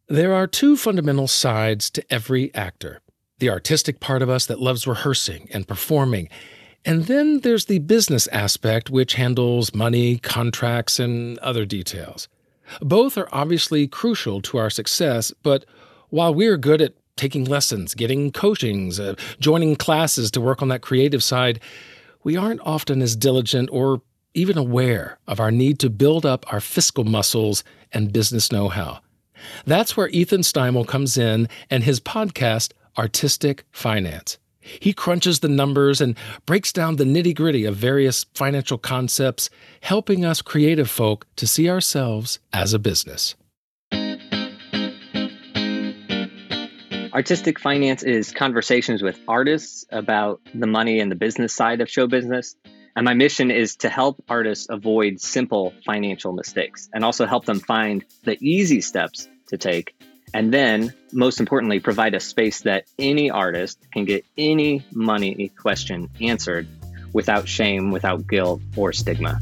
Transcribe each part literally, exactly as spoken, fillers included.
There are two fundamental sides to every actor. The artistic part of us that loves rehearsing and performing. And then there's the business aspect, which handles money, contracts, and other details. Both are obviously crucial to our success, but while we're good at taking lessons, getting coachings, uh, joining classes to work on that creative side, we aren't often as diligent or even aware of our need to build up our fiscal muscles and business know-how. That's where Ethan Steimel comes in and his podcast, Artistic Finance. He crunches the numbers and breaks down the nitty-gritty of various financial concepts, helping us creative folk to see ourselves as a business. Artistic Finance is conversations with artists about the money and the business side of show business. And my mission is to help artists avoid simple financial mistakes and also help them find the easy steps to take. And then, most importantly, provide a space that any artist can get any money question answered without shame, without guilt, or stigma.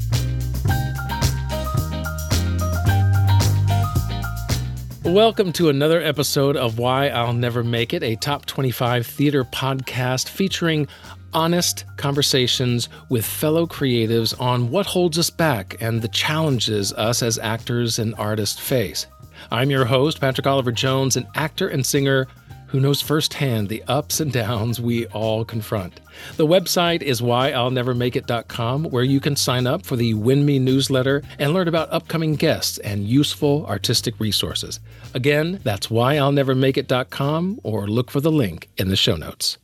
Welcome to another episode of Why I'll Never Make It, a top twenty-five theater podcast featuring honest conversations with fellow creatives on what holds us back and the challenges us as actors and artists face. I'm your host, Patrick Oliver Jones, an actor and singer who knows firsthand the ups and downs we all confront. The website is why I'll never make it dot com, where you can sign up for the Win Me newsletter and learn about upcoming guests and useful artistic resources. Again, that's why I'll never make it dot com, or look for the link in the show notes.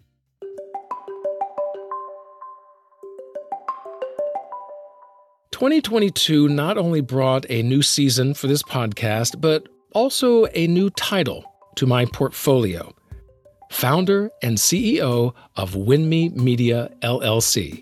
twenty twenty-two not only brought a new season for this podcast, but also a new title to my portfolio. Founder and C E O of Win Me Media, L L C.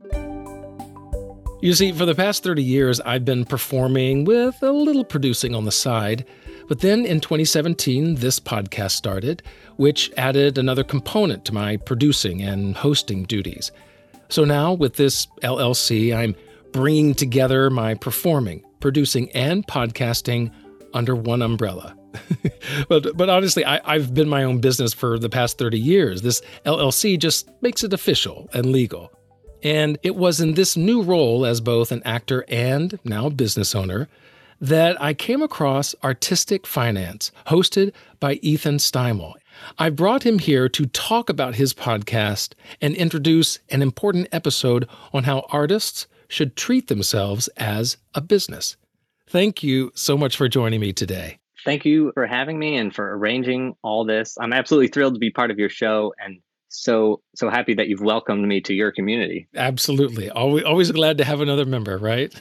You see, for the past thirty years, I've been performing with a little producing on the side. But then in twenty seventeen, this podcast started, which added another component to my producing and hosting duties. So now with this L L C, I'm bringing together my performing, producing, and podcasting under one umbrella. but but honestly, I, I've been my own business for the past thirty years. This L L C just makes it official and legal. And it was in this new role as both an actor and now business owner that I came across Artistic Finance, hosted by Ethan Steimel. I brought him here to talk about his podcast and introduce an important episode on how artists should treat themselves as a business. Thank you so much for joining me today. Thank you for having me and for arranging all this. I'm absolutely thrilled to be part of your show and so so happy that you've welcomed me to your community. Absolutely. Always, always glad to have another member, right?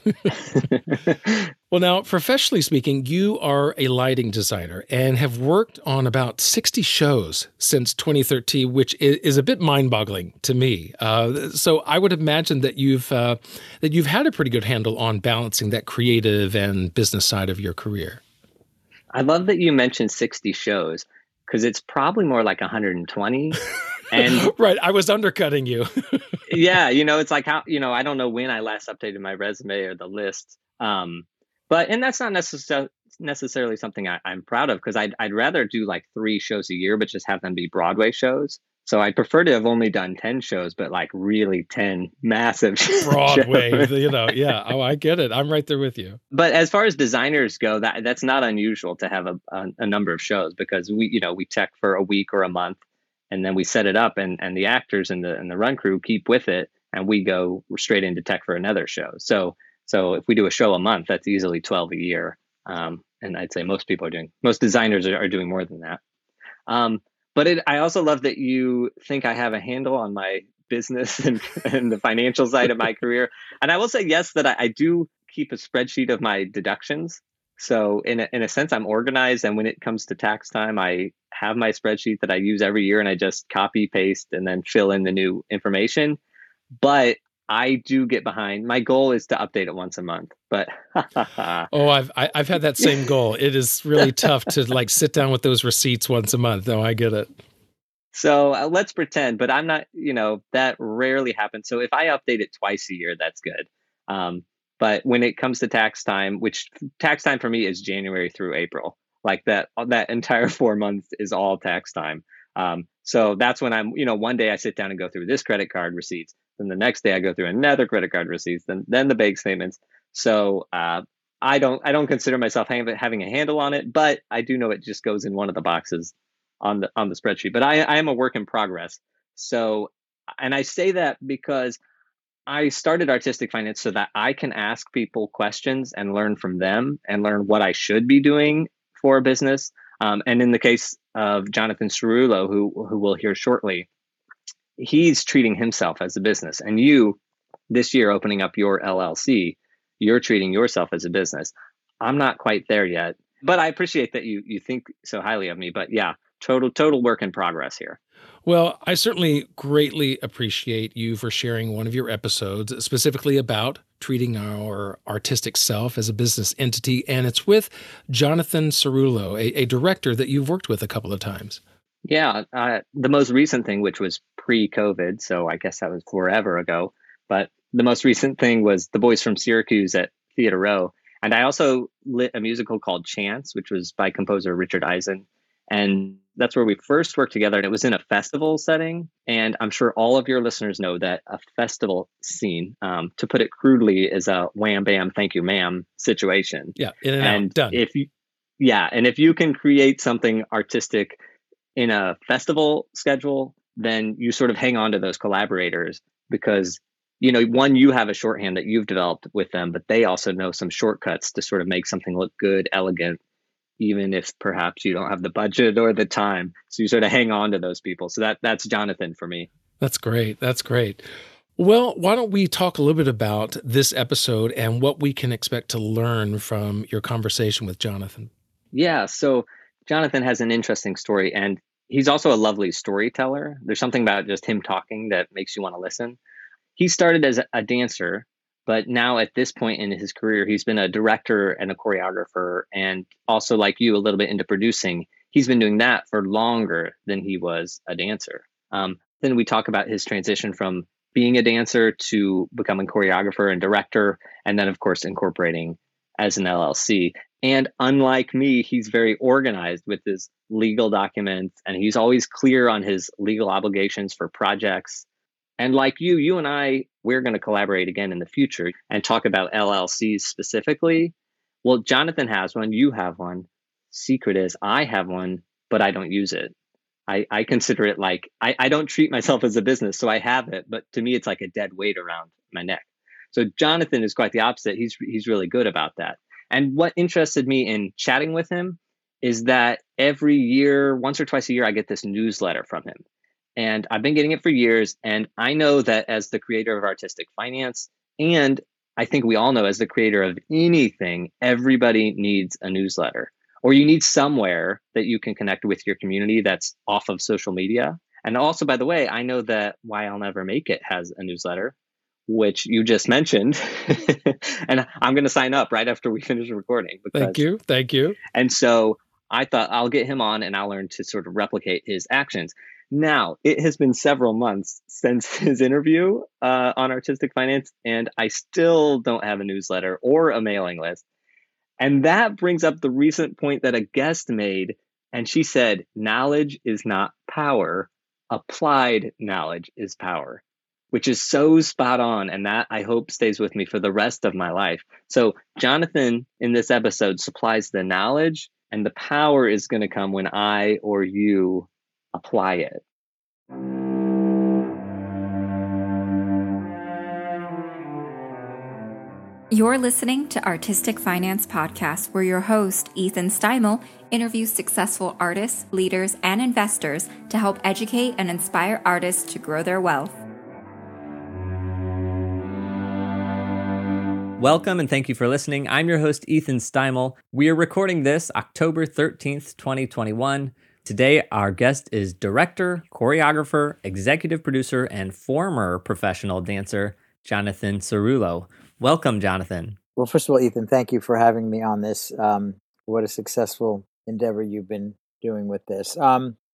Well, now, professionally speaking, you are a lighting designer and have worked on about sixty shows since twenty thirteen, which is a bit mind-boggling to me. Uh, so I would imagine that you've uh, that you've had a pretty good handle on balancing that creative and business side of your career. I love that you mentioned sixty shows because it's probably more like one hundred twenty. And right, I was undercutting you. Yeah, you know, it's like how, you know, I don't know when I last updated my resume or the list. Um, but, and that's not necessarily necessarily something I, I'm proud of because I'd, I'd rather do like three shows a year, but just have them be Broadway shows. So I'd prefer to have only done ten shows, but like really ten massive Broadway, shows. You know, yeah. Oh, I get it. I'm right there with you. But as far as designers go, that that's not unusual to have a, a, a number of shows because we, you know, we tech for a week or a month and then we set it up and, and the actors and the and the run crew keep with it and we go straight into tech for another show. So so if we do a show a month, that's easily twelve a year. Um, and I'd say most people are doing, most designers are, are doing more than that. Um, But it, I also love that you think I have a handle on my business and, and the financial side of my career. And I will say, yes, that I, I do keep a spreadsheet of my deductions. So in a, in a sense, I'm organized. And when it comes to tax time, I have my spreadsheet that I use every year and I just copy, paste, and then fill in the new information. But I do get behind. My goal is to update it once a month, but oh, I've I, I've had that same goal. It is really tough to like sit down with those receipts once a month. No, I get it. So uh, let's pretend, but I'm not. You know, that rarely happens. So if I update it twice a year, that's good. Um, but when it comes to tax time, which tax time for me is January through April, like that, that entire four months is all tax time. Um, so that's when I'm, you know, one day I sit down and go through this credit card receipts. Then the next day I go through another credit card receipts, then, then the bank statements. So, uh, I don't, I don't consider myself having a handle on it, but I do know it just goes in one of the boxes on the, on the spreadsheet, but I, I am a work in progress. So, and I say that because I started Artistic Finance so that I can ask people questions and learn from them and learn what I should be doing for a business. Um, and in the case of Jonathan Cerullo, who, who we'll hear shortly, he's treating himself as a business. And you, this year, opening up your L L C, you're treating yourself as a business. I'm not quite there yet, but I appreciate that you you think so highly of me. But yeah, total total work in progress here. Well, I certainly greatly appreciate you for sharing one of your episodes specifically about treating our artistic self as a business entity. And it's with Jonathan Cerullo, a, a director that you've worked with a couple of times. Yeah, uh, the most recent thing, which was pre-COVID, so I guess that was forever ago, but the most recent thing was The Boys from Syracuse at Theater Row. And I also lit a musical called Chance, which was by composer Richard Eisen. And that's where we first worked together. And it was in a festival setting. And I'm sure all of your listeners know that a festival scene, um, to put it crudely, is a wham, bam, thank you, ma'am situation. Yeah, in and, and out, done. If you, yeah, and if you can create something artistic in a festival schedule, then you sort of hang on to those collaborators because, you know, one, you have a shorthand that you've developed with them, but they also know some shortcuts to sort of make something look good, elegant, even if perhaps you don't have the budget or the time. So you sort of hang on to those people. So that that's Jonathan for me. That's great. That's great. Well, why don't we talk a little bit about this episode and what we can expect to learn from your conversation with Jonathan? Yeah. So Jonathan has an interesting story, and he's also a lovely storyteller. There's something about just him talking that makes you want to listen. He started as a dancer, but now at this point in his career, he's been a director and a choreographer, and also, like you, a little bit into producing. He's been doing that for longer than he was a dancer. Um, then we talk about his transition from being a dancer to becoming choreographer and director, and then, of course, incorporating as an L L C. And unlike me, he's very organized with his legal documents, and he's always clear on his legal obligations for projects. And like you, you and I, we're going to collaborate again in the future and talk about L L Cs specifically. Well, Jonathan has one, you have one. Secret is I have one, but I don't use it. I, I consider it like, I, I don't treat myself as a business, so I have it, but to me, it's like a dead weight around my neck. So Jonathan is quite the opposite. He's he's really good about that. And what interested me in chatting with him is that every year, once or twice a year, I get this newsletter from him. And I've been getting it for years. And I know that as the creator of Artistic Finance, and I think we all know as the creator of anything, everybody needs a newsletter, or you need somewhere that you can connect with your community that's off of social media. And also, by the way, I know that Why I'll Never Make It has a newsletter, which you just mentioned. And I'm going to sign up right after we finish recording. Because, Thank you. Thank you. And so I thought I'll get him on and I'll learn to sort of replicate his actions. Now, it has been several months since his interview uh, on Artistic Finance, and I still don't have a newsletter or a mailing list. And that brings up the recent point that a guest made. And she said, knowledge is not power. Applied knowledge is power, which is so spot on. And that, I hope, stays with me for the rest of my life. So Jonathan, in this episode, supplies the knowledge, and the power is going to come when I or you apply it. You're listening to Artistic Finance Podcast, where your host, Ethan Steimel, interviews successful artists, leaders, and investors to help educate and inspire artists to grow their wealth. Welcome and thank you for listening. I'm your host, Ethan Steimel. We are recording this October thirteenth, twenty twenty-one. Today, our guest is director, choreographer, executive producer, and former professional dancer, Jonathan Cerullo. Welcome, Jonathan. Well, first of all, Ethan, thank you for having me on this. Um, what a successful endeavor you've been doing with this. Um,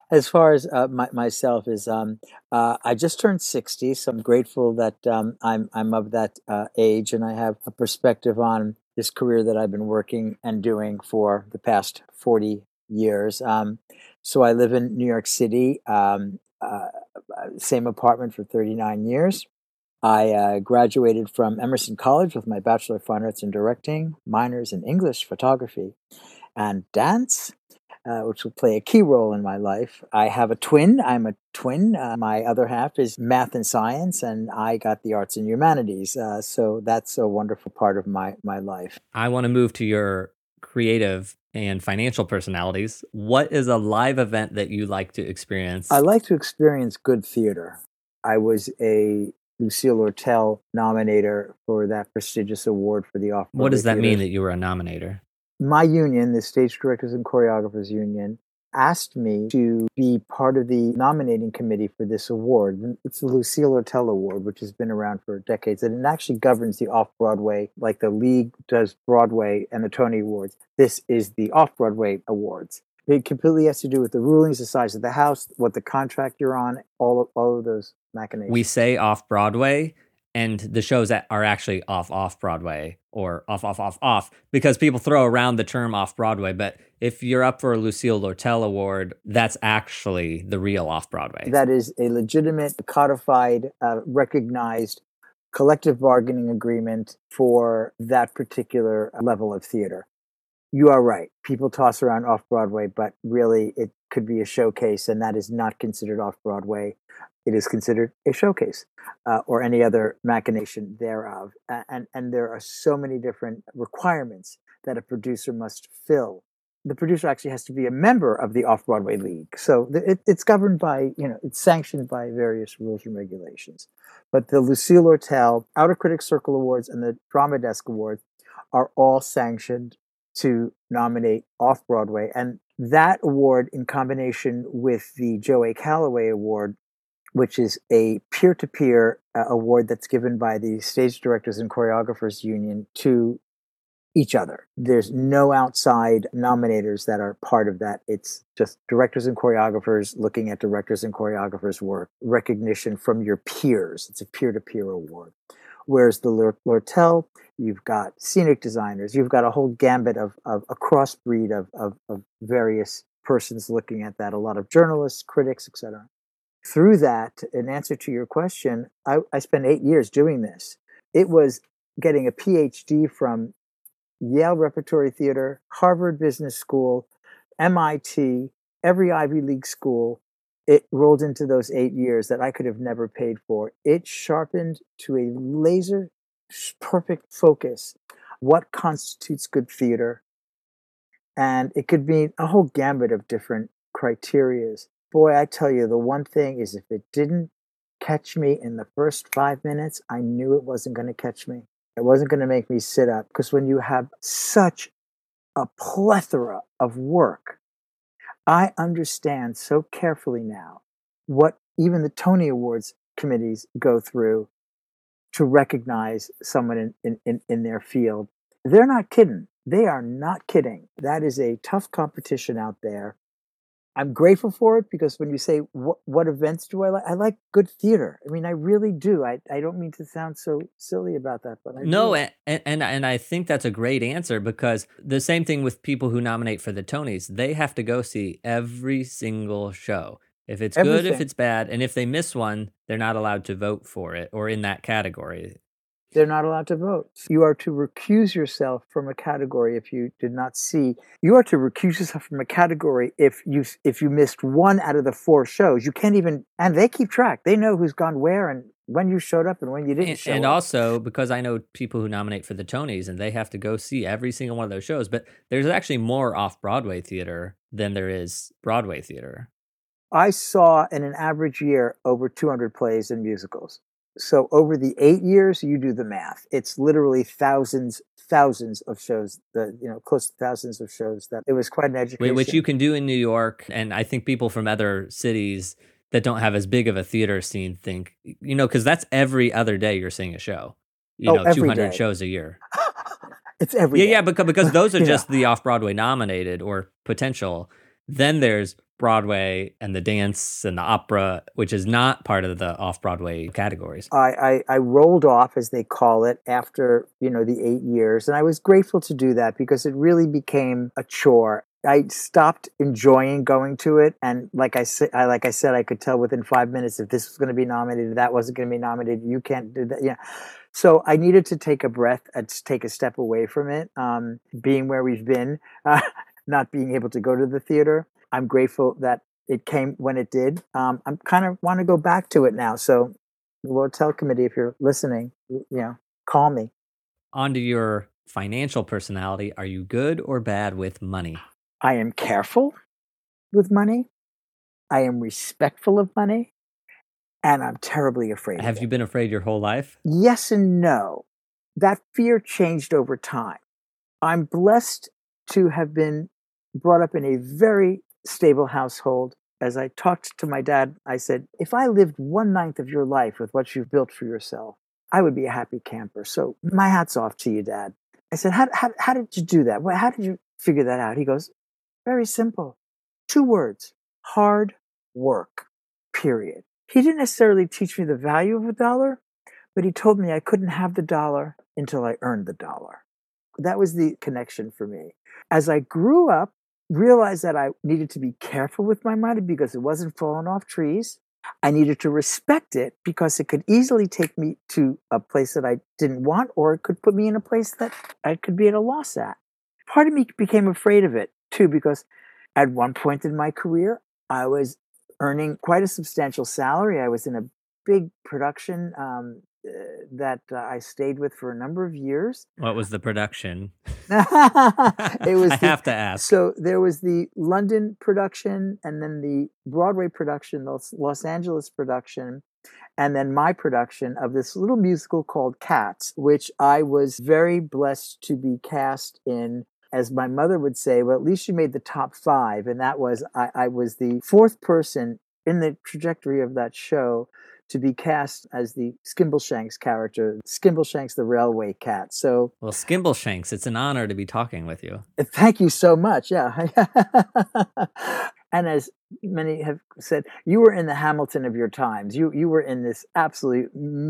As far as uh, my, myself is, um, uh, I just turned sixty, so I'm grateful that um, I'm I'm of that uh, age, and I have a perspective on this career that I've been working and doing for the past forty years. Um, so I live in New York City, um, uh, same apartment for thirty-nine years. I uh, graduated from Emerson College with my Bachelor of Fine Arts in Directing, minors in English, photography, and dance. Uh, which will play a key role in my life. I have a twin. I'm a twin. Uh, my other half is math and science, and I got the arts and humanities. Uh, so that's a wonderful part of my, my life. I want to move to your creative and financial personalities. What is a live event that you like to experience? I like to experience good theater. I was a Lucille Lortel nominator for that prestigious award for the Off-Broadway What does that theater. mean that you were a nominator? My union, the Stage Directors and Choreographers Union, asked me to be part of the nominating committee for this award. It's the Lucille Lortel Award, which has been around for decades, and it actually governs the off-Broadway, like the League does Broadway and the Tony Awards. This is the off-Broadway awards. It completely has to do with the rulings, the size of the house, what the contract you're on, all of, all of those machinations. We say off-Broadway, and the shows that are actually off off Broadway or off off off off because people throw around the term off Broadway. But if you're up for a Lucille Lortel Award, that's actually the real off Broadway. That is a legitimate, codified, uh, recognized collective bargaining agreement for that particular level of theater. You are right. People toss around off Broadway, but really it could be a showcase, and that is not considered off Broadway. It is considered a showcase uh, or any other machination thereof. And, and there are so many different requirements that a producer must fill. The producer actually has to be a member of the Off-Broadway League. So it, it's governed by, you know, it's sanctioned by various rules and regulations. But the Lucille Lortel, Outer Critics Circle Awards, and the Drama Desk Awards are all sanctioned to nominate Off-Broadway. And that award, in combination with the Joe A. Calloway Award, which is a peer-to-peer uh, award that's given by the Stage Directors and Choreographers Union to each other. There's no outside nominators that are part of that. It's just directors and choreographers looking at directors and choreographers' work, recognition from your peers. It's a peer-to-peer award. Whereas the Lortel, you've got scenic designers, you've got a whole gambit of, of a crossbreed of, of, of various persons looking at that, a lot of journalists, critics, et cetera. Through that, in answer to your question, I, I spent eight years doing this. It was getting a P H D from Yale Repertory Theater, Harvard Business School, M I T, every Ivy League school. It rolled into those eight years that I could have never paid for. It sharpened to a laser perfect focus what constitutes good theater. And it could be a whole gambit of different criterias. Boy, I tell you, the one thing is if it didn't catch me in the first five minutes, I knew it wasn't going to catch me. It wasn't going to make me sit up. Because when you have such a plethora of work, I understand so carefully now what even the Tony Awards committees go through to recognize someone in, in, in their field. They're not kidding. They are not kidding. That is a tough competition out there. I'm grateful for it because when you say, what, what events do I like? I like good theater. I mean, I really do. I, I don't mean to sound so silly about that, but I No, do. and, and and I think that's a great answer because the same thing with people who nominate for the Tonys, they have to go see every single show. If it's Everything. good, if it's bad, and if they miss one, they're not allowed to vote for it or in that category. They're not allowed to vote. You are to recuse yourself from a category if you did not see. You are to recuse yourself from a category if you if you missed one out of the four shows. You can't even, and they keep track. They know who's gone where and when you showed up and when you didn't And, show and up. also, because I know people who nominate for the Tonys and they have to go see every single one of those shows, but there's actually more off-Broadway theater than there is Broadway theater. I saw in an average year over two hundred plays and musicals. So over the eight years, you do the math. It's literally thousands, thousands of shows, that, you know, close to thousands of shows. That it was quite an education. Which you can do in New York. And I think people from other cities that don't have as big of a theater scene think, you know, because that's every other day you're seeing a show. You Oh, know, every two hundred day. shows a year. It's every Yeah, day. yeah, because, because those are Yeah. just the off-Broadway nominated or potential. Then there's Broadway and the dance and the opera, which is not part of the off-Broadway categories. I, I, I rolled off, as they call it, after, you know, the eight years. And I was grateful to do that because it really became a chore. I stopped enjoying going to it. And like I said, I, like I said, I could tell within five minutes if this was going to be nominated, that wasn't going to be nominated. You can't do that. Yeah. So I needed to take a breath and take a step away from it. Um, being where we've been, uh, not being able to go to the theater. I'm grateful that it came when it did. Um, I'm kind of want to go back to it now. So the World Tel Committee, if you're listening, you know, call me. On to your financial personality. Are you good or bad with money? I am careful with money. I am respectful of money. And I'm terribly afraid Have of you it. been afraid your whole life? Yes and no. That fear changed over time. I'm blessed to have been brought up in a very stable household. As I talked to my dad, I said, if I lived one ninth of your life with what you've built for yourself, I would be a happy camper. So my hat's off to you, Dad. I said, how, how, how did you do that? How did you figure that out? He goes, very simple. Two words, hard work, period. He didn't necessarily teach me the value of a dollar, but he told me I couldn't have the dollar until I earned the dollar. That was the connection for me. As I grew up, realized that I needed to be careful with my money because it wasn't falling off trees. I needed to respect it because it could easily take me to a place that I didn't want, or it could put me in a place that I could be at a loss at. Part of me became afraid of it too, because at one point in my career, I was earning quite a substantial salary. I was in a big production um, uh, that uh, I stayed with for a number of years. What was the production? It was I the, have to ask. So there was the London production, and then the Broadway production, the Los Angeles production, and then my production of this little musical called Cats, which I was very blessed to be cast in. As my mother would say, well, at least you made the top five. And that was, I, I was the fourth person in the trajectory of that show to be cast as the Skimbleshanks character, Skimbleshanks the railway cat. So, well, Skimbleshanks, it's an honor to be talking with you. Thank you so much. Yeah. And as many have said, you were in the Hamilton of your times. You you were in this absolute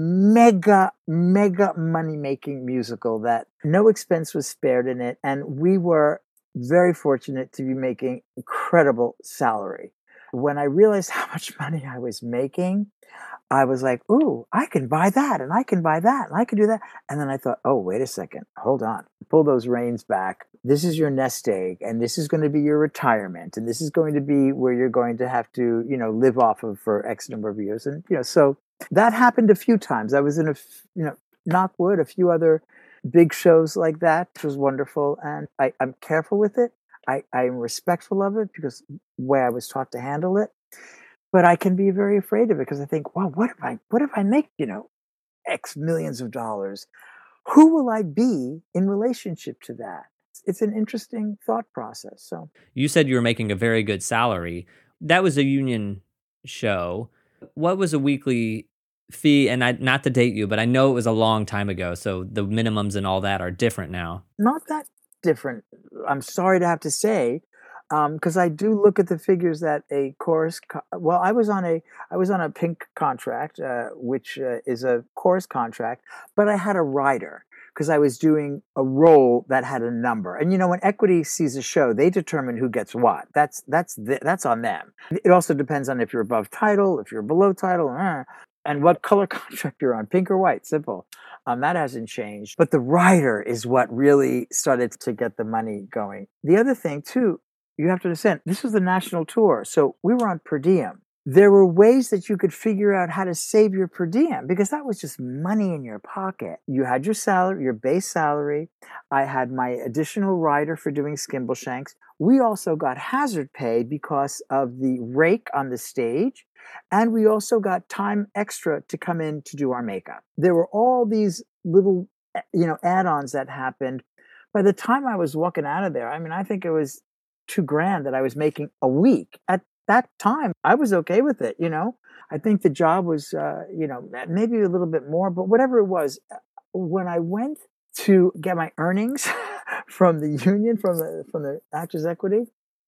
mega, mega money-making musical that no expense was spared in it. And we were very fortunate to be making incredible salary. When I realized how much money I was making, I was like, ooh, I can buy that, and I can buy that, and I can do that. And then I thought, oh, wait a second, hold on. Pull those reins back. This is your nest egg, and this is going to be your retirement, and this is going to be where you're going to have to, you know, live off of for X number of years. And, you know, so that happened a few times. I was in a, you know, Knockwood, a few other big shows like that, which was wonderful. And I, I'm careful with it. I, I'm respectful of it because the way I was taught to handle it. But I can be very afraid of it because I think, well, what if I, what if I make, you know, X millions of dollars? Who will I be in relationship to that? It's an interesting thought process. So you said you were making a very good salary. That was a union show. What was a weekly fee? And I, not to date you, but I know it was a long time ago. So the minimums and all that are different now. Not that different. I'm sorry to have to say. Because um, I do look at the figures that a chorus. Co- well, I was on a I was on a Pink contract, uh, which uh, is a chorus contract, but I had a rider because I was doing a role that had a number. And you know, when Equity sees a show, they determine who gets what. That's that's the, that's on them. It also depends on if you're above title, if you're below title, uh, and what color contract you're on, pink or white. Simple. Um, that hasn't changed. But the rider is what really started to get the money going. The other thing too. You have to understand, this was the national tour, so we were on per diem. There were ways that you could figure out how to save your per diem because that was just money in your pocket. You had your salary, your base salary. I had my additional rider for doing Skimbleshanks. We also got hazard pay because of the rake on the stage, and we also got time extra to come in to do our makeup. There were all these little, you know, add-ons that happened. By the time I was walking out of there, I mean, I think it was two grand that I was making a week. At that time, I was okay with it, you know. I think the job was, uh, you know, maybe a little bit more, but whatever it was, when I went to get my earnings from the union, from the from the Actors Equity,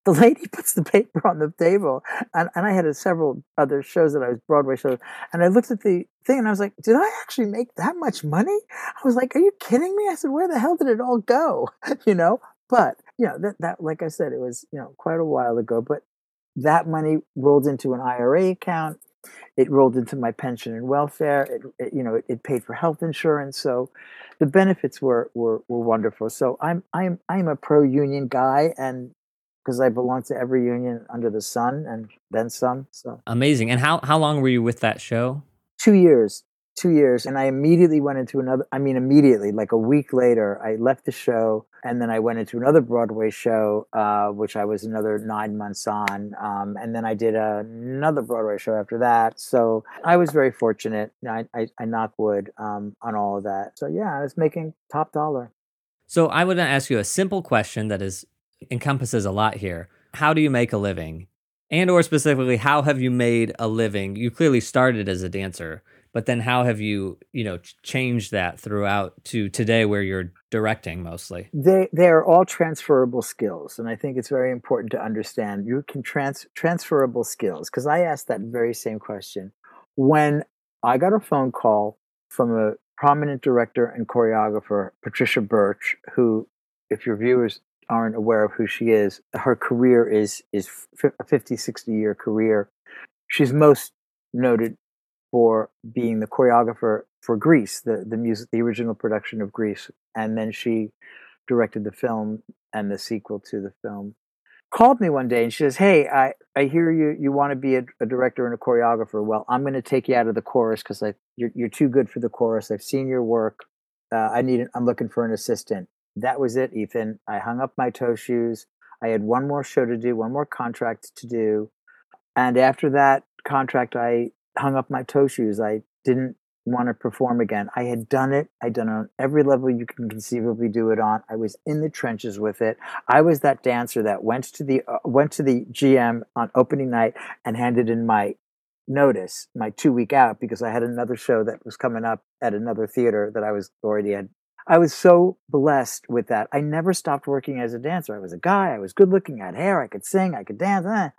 The lady puts the paper on the table, and, and I had a, several other shows that I was Broadway shows, and I looked at the thing and I was like, did I actually make that much money? I was like, are you kidding me? I said, where the hell did it all go? you know, but you know that that like I said, it was you know quite a while ago, but that money rolled into an I R A account. It rolled into my pension and welfare. It, it you know it, it paid for health insurance, so the benefits were were were wonderful. So I'm I'm I'm a pro union guy, and because I belong to every union under the sun and then some. So amazing. And how how long were you with that show? Two years. Two years. And I immediately went into another, I mean, immediately, like a week later, I left the show and then I went into another Broadway show, uh, which I was another nine months on. Um, and then I did a, another Broadway show after that. So I was very fortunate. I, I, I knock wood um, on all of that. So yeah, I was making top dollar. So I would ask you a simple question that is encompasses a lot here. How do you make a living? And or specifically, how have you made a living? You clearly started as a dancer, but then how have you, you know, changed that throughout to today where you're directing mostly? They they are all transferable skills. And I think it's very important to understand you can trans transferable skills. Because I asked that very same question. When I got a phone call from a prominent director and choreographer, Patricia Birch, who, if your viewers aren't aware of who she is, her career is is a fifty, sixty year career. She's most noted for being the choreographer for Grease, the, the music, the original production of Grease. And then she directed the film and the sequel to the film. Called me one day and she says, hey, I, I hear you you want to be a, a director and a choreographer. Well, I'm going to take you out of the chorus because I you're, you're too good for the chorus. I've seen your work. Uh, I need. An, I'm looking for an assistant. That was it, Ethan. I hung up my toe shoes. I had one more show to do, one more contract to do. And after that contract, I hung up my toe shoes. I didn't want to perform again. I had done it. I'd done it on every level you can conceivably do it on. I was in the trenches with it. I was that dancer that went to the uh, went to the G M on opening night and handed in my notice, my two week out, because I had another show that was coming up at another theater that I was already had. I was so blessed with that. I never stopped working as a dancer. I was a guy. I was good looking. I had hair. I could sing. I could dance. Eh.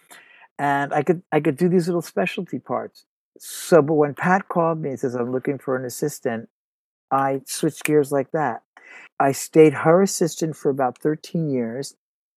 And I could I could do these little specialty parts. So, but when Pat called me and says, I'm looking for an assistant, I switched gears like that. I stayed her assistant for about thirteen years.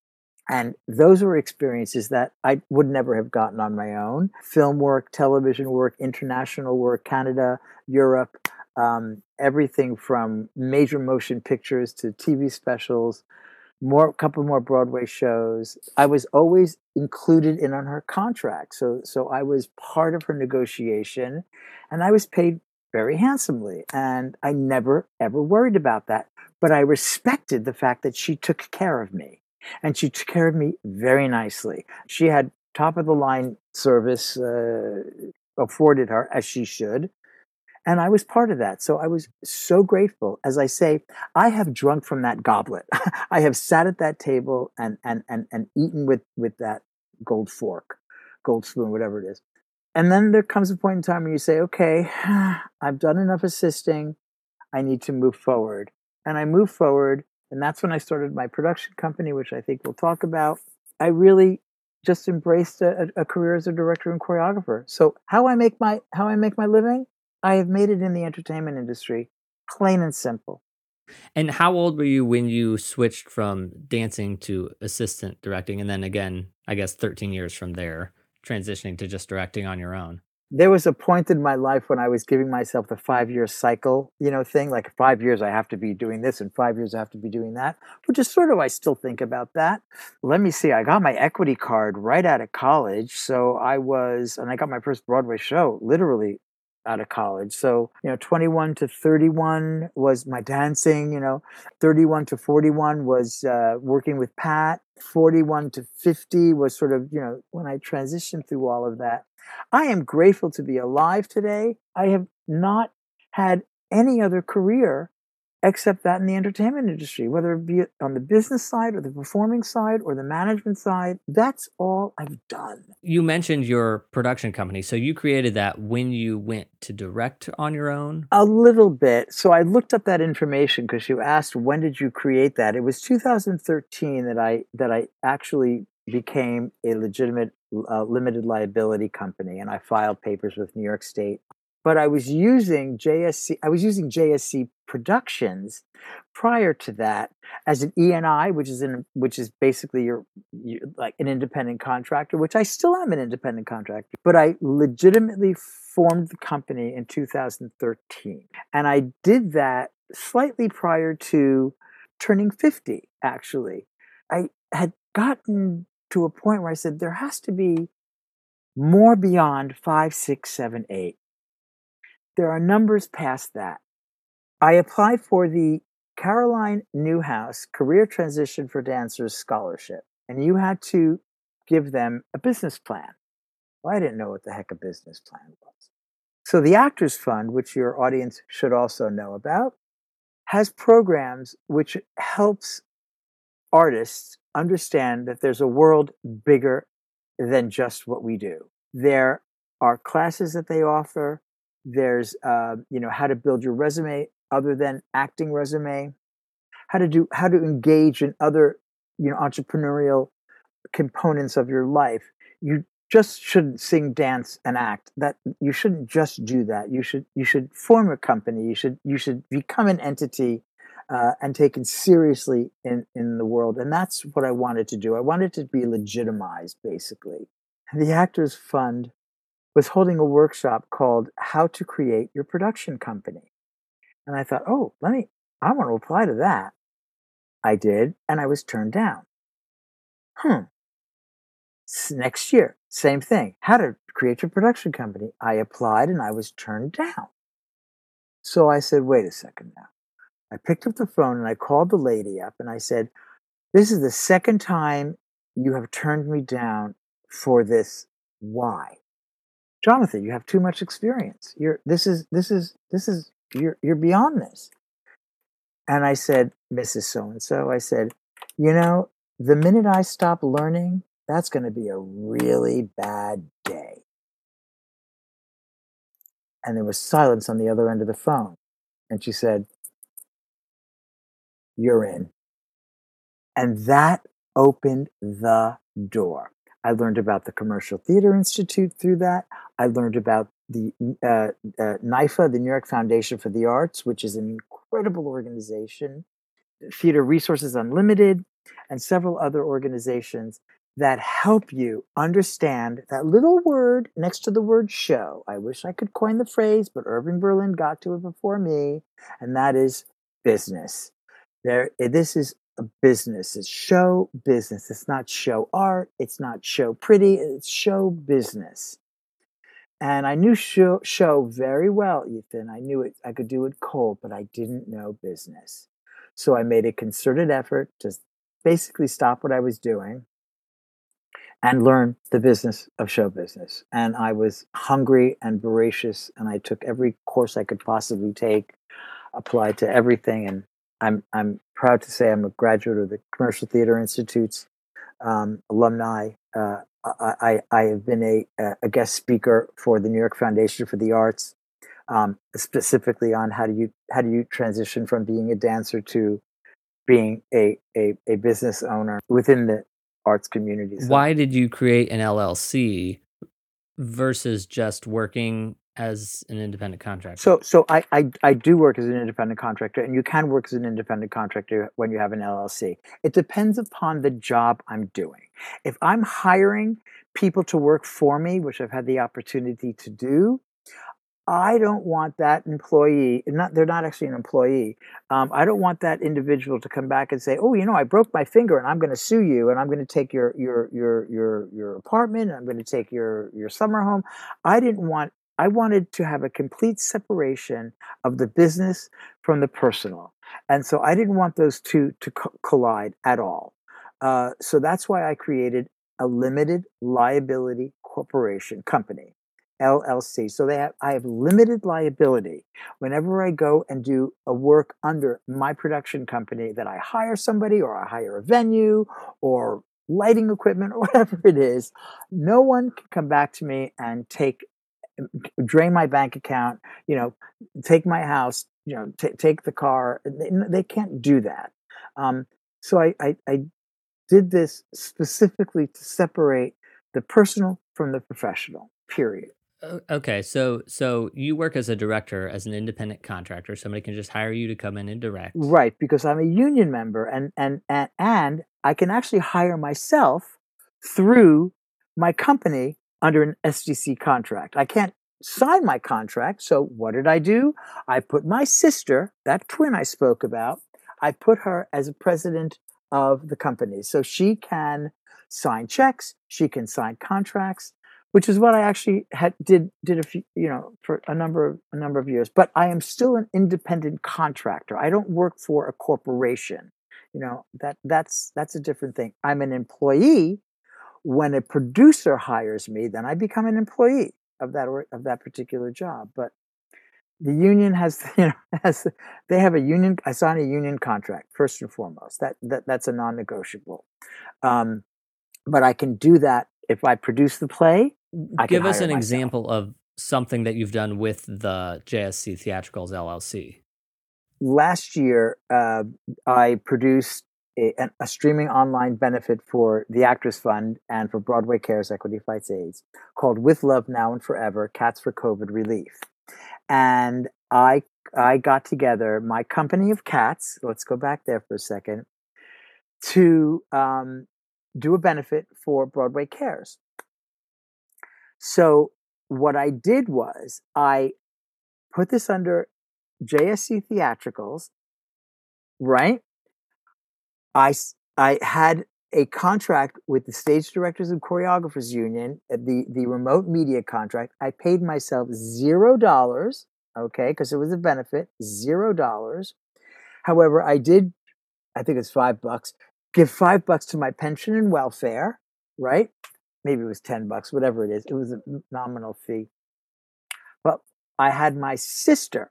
And those were experiences that I would never have gotten on my own. Film work, television work, international work, Canada, Europe, um, everything from major motion pictures to T V specials, more, a couple more Broadway shows. I was always included in on her contract. So, so I was part of her negotiation and I was paid very handsomely. And I never, ever worried about that. But I respected the fact that she took care of me. And she took care of me very nicely. She had top of the line service uh, afforded her, as she should. And I was part of that. So I was so grateful. As I say, I have drunk from that goblet. I have sat at that table and and and and eaten with, with that gold fork, gold spoon, whatever it is. And then there comes a point in time where you say, okay, I've done enough assisting. I need to move forward. And I move forward. And that's when I started my production company, which I think we'll talk about. I really just embraced a, a career as a director and choreographer. So how I make my how I make my living, I have made it in the entertainment industry, plain and simple. And how old were you when you switched from dancing to assistant directing, and then again, I guess thirteen years from there, transitioning to just directing on your own? There was a point in my life when I was giving myself the five-year cycle, you know, thing, like five years I have to be doing this and five years I have to be doing that, which is sort of, I still think about that. Let me see, I got my equity card right out of college. So I was, and I got my first Broadway show literally out of college. So, you know, twenty-one to thirty-one was my dancing, you know, thirty-one to forty-one was uh, working with Pat, forty-one to fifty was sort of, you know, when I transitioned through all of that. I am grateful to be alive today. I have not had any other career except that in the entertainment industry, whether it be on the business side or the performing side or the management side. That's all I've done. You mentioned your production company. So you created that when you went to direct on your own? A little bit. So I looked up that information because you asked, when did you create that? It was two thousand thirteen that I that I actually became a legitimate uh, limited liability company, and I filed papers with New York State. But I was using J S C. I was using J S C Productions prior to that as an E N I, which is in which is basically your, your like an independent contractor, which I still am an independent contractor. But I legitimately formed the company in two thousand thirteen, and I did that slightly prior to turning fifty. Actually, I had gotten to a point where I said there has to be more beyond five, six, seven, eight. There are numbers past that. I applied for the Caroline Newhouse Career Transition for Dancers Scholarship, and you had to give them a business plan. Well, I didn't know what the heck a business plan was. So the Actors Fund, which your audience should also know about, has programs which helps artists understand that there's a world bigger than just what we do. There are classes that they offer. There's, uh, you know, how to build your resume other than acting resume, how to do, how to engage in other, you know, entrepreneurial components of your life. You just shouldn't sing, dance, and act. That you shouldn't just do that. You should, you should form a company. You should, you should become an entity uh, and taken seriously in in the world. And that's what I wanted to do. I wanted to be legitimized, basically. The Actors Fund was holding a workshop called How to Create Your Production Company. And I thought, oh, let me, I want to apply to that. I did, and I was turned down. Hmm. Next year, same thing. How to create your production company. I applied and I was turned down. So I said, wait a second now. I picked up the phone and I called the lady up and I said, this is the second time you have turned me down for this. Why? Jonathan, you have too much experience. You're this is this is this is you're you're beyond this. And I said, Missus So-and-so, I said, you know, the minute I stop learning, that's going to be a really bad day. And there was silence on the other end of the phone. And she said, you're in. And that opened the door. I learned about the Commercial Theater Institute through that. I learned about the uh, uh, NYFA, the New York Foundation for the Arts, which is an incredible organization, Theater Resources Unlimited, and several other organizations that help you understand that little word next to the word show. I wish I could coin the phrase, but Irving Berlin got to it before me, and that is business. There, this is a business. It's show business. It's not show art. It's not show pretty. It's show business. And I knew show, show very well, Ethan. I knew it. I could do it cold, but I didn't know business. So I made a concerted effort to basically stop what I was doing and learn the business of show business. And I was hungry and voracious, and I took every course I could possibly take, applied to everything, and I'm I'm proud to say I'm a graduate of the Commercial Theater Institute's um, alumni. Uh, I, I I have been a a guest speaker for the New York Foundation for the Arts, um, specifically on how do you how do you transition from being a dancer to being a a, a business owner within the arts community. So, why did you create an L L C versus just working as an independent contractor? So, so I, I, I do work as an independent contractor, and you can work as an independent contractor when you have an L L C. It depends upon the job I'm doing. If I'm hiring people to work for me, which I've had the opportunity to do, I don't want that employee, not, they're not actually an employee. Um, I don't want that individual to come back and say, oh, you know, I broke my finger and I'm going to sue you and I'm going to take your, your, your, your, your apartment. And I'm going to take your, your summer home. I didn't want, I wanted to have a complete separation of the business from the personal. And so I didn't want those two to co- collide at all. Uh, so that's why I created a limited liability corporation company. L L C. So they have, I have limited liability whenever I go and do a work under my production company, that I hire somebody or I hire a venue or lighting equipment or whatever it is. No one can come back to me and take, drain my bank account, you know, take my house, you know, t- take the car. They, they can't do that. Um, so I, I, I did this specifically to separate the personal from the professional, period. Okay, so so you work as a director, as an independent contractor. Somebody can just hire you to come in and direct. Right, because I'm a union member, and and and, and I can actually hire myself through my company under an S G C contract. I can't sign my contract, so what did I do? I put my sister, that twin I spoke about, I put her as a president of the company, so she can sign checks, she can sign contracts, which is what I actually had did did a few, you know, for a number of a number of years. But I am still an independent contractor. I don't work for a corporation. You know, that that's that's a different thing. I'm an employee. When a producer hires me, then I become an employee of that or of that particular job. But the union has, you know, has they have a union. I sign a union contract first and foremost. That that that's a non-negotiable. Um, but I can do that if I produce the play. I Give can us hire an myself. example of something that you've done with the J S C Theatricals L L C. Last year, uh, I produced a, a streaming online benefit for the Actors Fund and for Broadway Cares Equity Fights AIDS called With Love Now and Forever, Cats for COVID Relief. And I I got together my company of cats, let's go back there for a second, to um, do a benefit for Broadway Cares. So what I did was I put this under J S C Theatricals, right? I, I had a contract with the Stage Directors and Choreographers Union, the, the remote media contract. I paid myself zero dollars, okay, because it was a benefit, zero dollars. However, I did, I think it's five bucks, give five bucks to my pension and welfare, right? Maybe it was ten bucks, whatever it is. It was a nominal fee. But I had my sister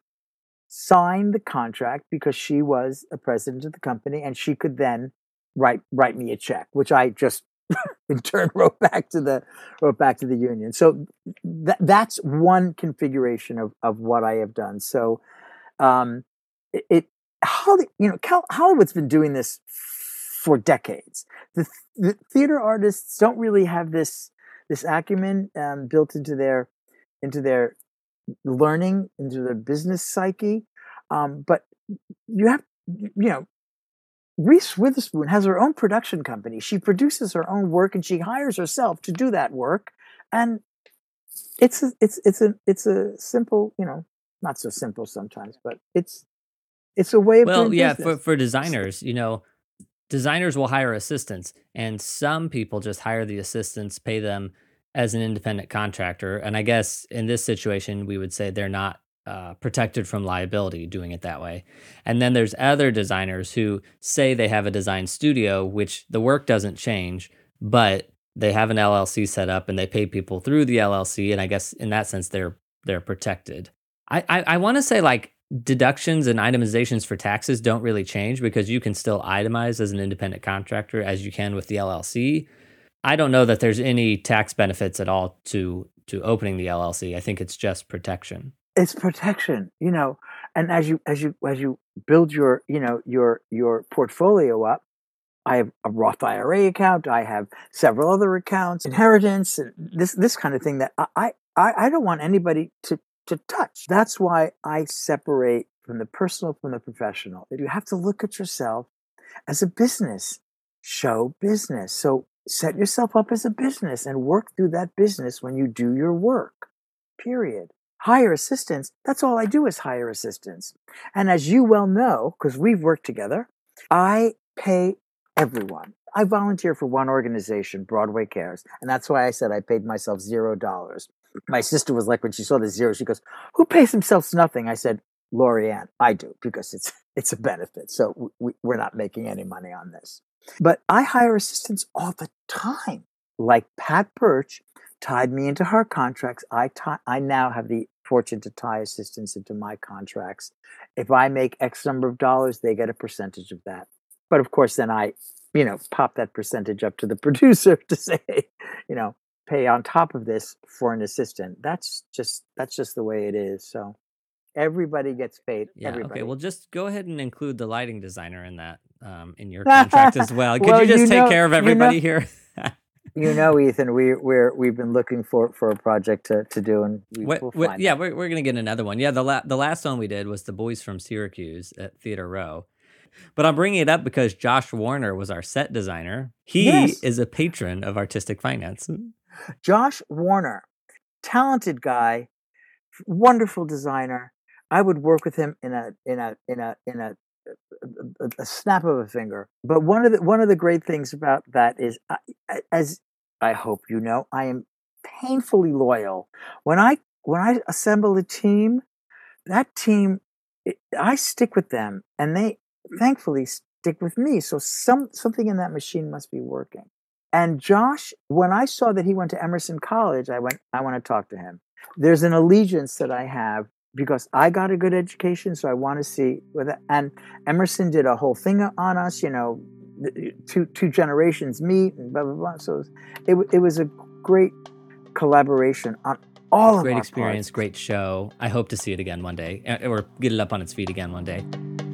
sign the contract because she was a president of the company, and she could then write write me a check, which I just in turn wrote back to the wrote back to the union. So th- that's one configuration of of what I have done. So um, it, it Holly, you know, Cal- Hollywood's been doing this for decades. The, the theater artists don't really have this this acumen um, built into their into their learning, into their business psyche. Um, but you have, you know, Reese Witherspoon has her own production company. She produces her own work and she hires herself to do that work. And it's a, it's it's a it's a simple, you know, not so simple sometimes, but it's it's a way of well, doing yeah, business. for for designers, you know, designers will hire assistants, and some people just hire the assistants, pay them as an independent contractor. And I guess in this situation, we would say they're not uh, protected from liability doing it that way. And then there's other designers who say they have a design studio, which the work doesn't change, but they have an L L C set up and they pay people through the L L C. And I guess in that sense, they're they're protected. I I, I want to say like deductions and itemizations for taxes don't really change because you can still itemize as an independent contractor as you can with the L L C. I don't know that there's any tax benefits at all to to opening the L L C. I think it's just protection. It's protection, you know, and as you as you as you build your, you know, your your portfolio up, I have a Roth I R A account, I have several other accounts, inheritance, and this this kind of thing that I I, I don't want anybody to to touch. That's why I separate from the personal from the professional. You have to look at yourself as a business, show business. So set yourself up as a business and work through that business when you do your work, period. Hire assistants. That's all I do is hire assistants. And as you well know, because we've worked together, I pay everyone. I volunteer for one organization, Broadway Cares. And that's why I said I paid myself zero dollars. My sister was like, when she saw the zero, she goes, who pays themselves nothing? I said, Lorianne, I do, because it's it's a benefit. So we, we're not making any money on this. But I hire assistants all the time. Like Pat Birch tied me into her contracts. I tie, I now have the fortune to tie assistants into my contracts. If I make X number of dollars, they get a percentage of that. But of course, then I, you know, pop that percentage up to the producer to say, you know, pay on top of this for an assistant. That's just that's just the way it is. So everybody gets paid. Yeah. Everybody. Okay. Well, just go ahead and include the lighting designer in that. um, in your contract as well. Could Well, you just you take know- care of you everybody know- here? You know, Ethan, we we're we've been looking for, for a project to, to do, and we, What, we'll what, find yeah, that. we're we're gonna get another one. Yeah, the la- the last one we did was The Boys from Syracuse at Theater Row. But I'm bringing it up because Josh Warner was our set designer. He Yes. is a patron of Artistic Finance. Josh Warner, talented guy, wonderful designer. I would work with him in a in a in a in a a, a snap of a finger. But one of the one of the great things about that is, I, as I hope you know, I am painfully loyal. When I when I assemble a team, that team, I stick with them, and they thankfully stick with me. So some something in that machine must be working. And Josh, when I saw that he went to Emerson College, I went, I want to talk to him. There's an allegiance that I have because I got a good education, so I want to see with it. And Emerson did a whole thing on us, you know, two two generations meet and blah blah blah. So it it was a great collaboration on all of Great our experience, parts. great show. I hope to see it again one day, uh, or get it up on its feet again one day.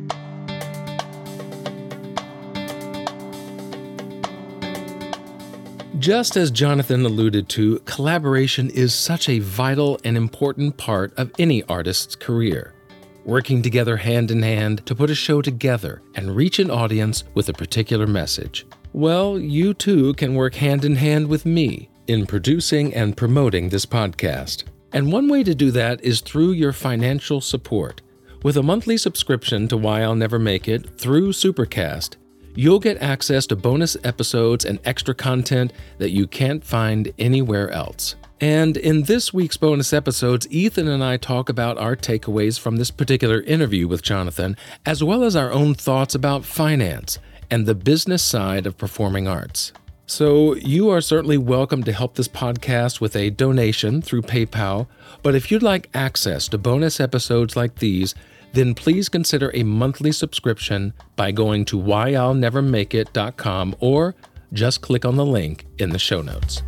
Just as Jonathan alluded to, collaboration is such a vital and important part of any artist's career. Working together hand in hand to put a show together and reach an audience with a particular message. Well, you too can work hand in hand with me in producing and promoting this podcast. And one way to do that is through your financial support. With a monthly subscription to Why I'll Never Make It through Supercast, you'll get access to bonus episodes and extra content that you can't find anywhere else. And in this week's bonus episodes, Ethan and I talk about our takeaways from this particular interview with Jonathan, as well as our own thoughts about finance and the business side of performing arts. So you are certainly welcome to help this podcast with a donation through PayPal, but if you'd like access to bonus episodes like these, then please consider a monthly subscription by going to why I'll never make it dot com or just click on the link in the show notes.